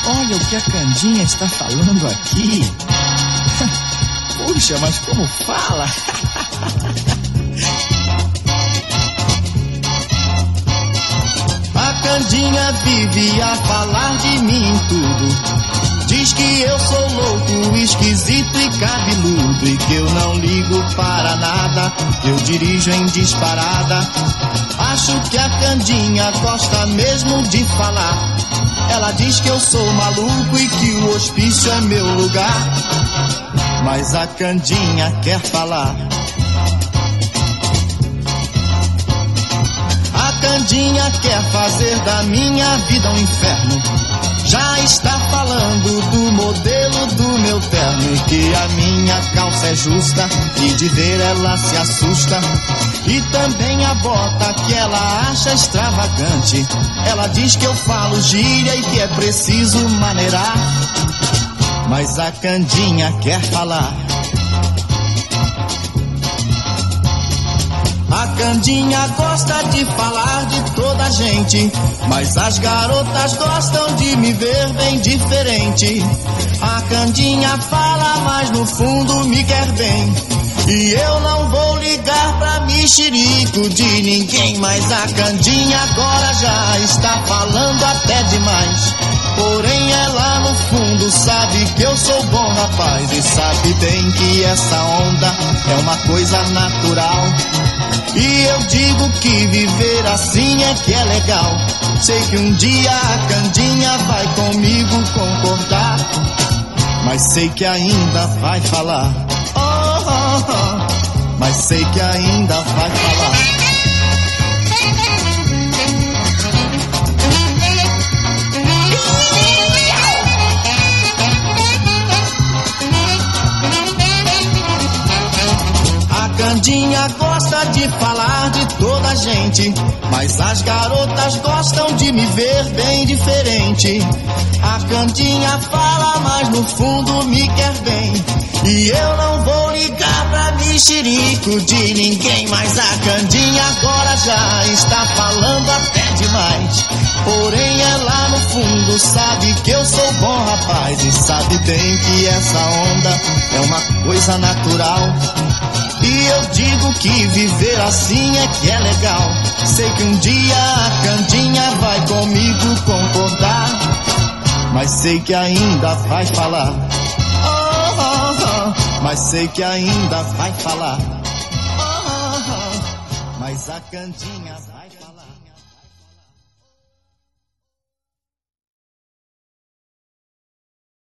Olha o que a Candinha está falando aqui. Puxa, mas como fala? A Candinha vive a falar de mim em tudo. Diz que eu sou louco, esquisito e cabeludo, e que eu não ligo para nada, eu dirijo em disparada. Acho que a Candinha gosta mesmo de falar. Ela diz que eu sou maluco e que o hospício é meu lugar. Mas a Candinha quer falar. A Candinha quer fazer da minha vida um inferno. Já está falando do modelo do meu terno, e que a minha calça é justa, e de ver ela se assusta. E também a bota que ela acha extravagante. Ela diz que eu falo gíria e que é preciso maneirar. Mas a Candinha quer falar. A Candinha gosta de falar de toda a gente, mas as garotas gostam de me ver bem diferente. A Candinha fala, mas no fundo me quer bem, e eu não vou ligar pra mexerico de ninguém. Mas a Candinha agora já está falando até demais. Porém ela no fundo sabe que eu sou bom rapaz, e sabe bem que essa onda é uma coisa natural. E eu digo que viver assim é que é legal. Sei que um dia a Candinha vai comigo concordar, mas sei que ainda vai falar. Oh, oh, oh. Mas sei que ainda vai falar. Candinha gosta de falar de toda a gente, mas as garotas gostam de me ver bem diferente. A Candinha fala, mas no fundo me quer bem, e eu não vou ligar pra mexerico de ninguém. Mas a Candinha agora já está falando até demais. Porém ela no fundo sabe que eu sou bom rapaz, e sabe bem que essa onda é uma coisa natural. E eu digo que viver assim é que é legal. Sei que um dia a Candinha vai comigo concordar, mas sei que ainda vai falar. Oh, oh, oh. Mas sei que ainda vai falar. Oh, oh, oh. Mas a Candinha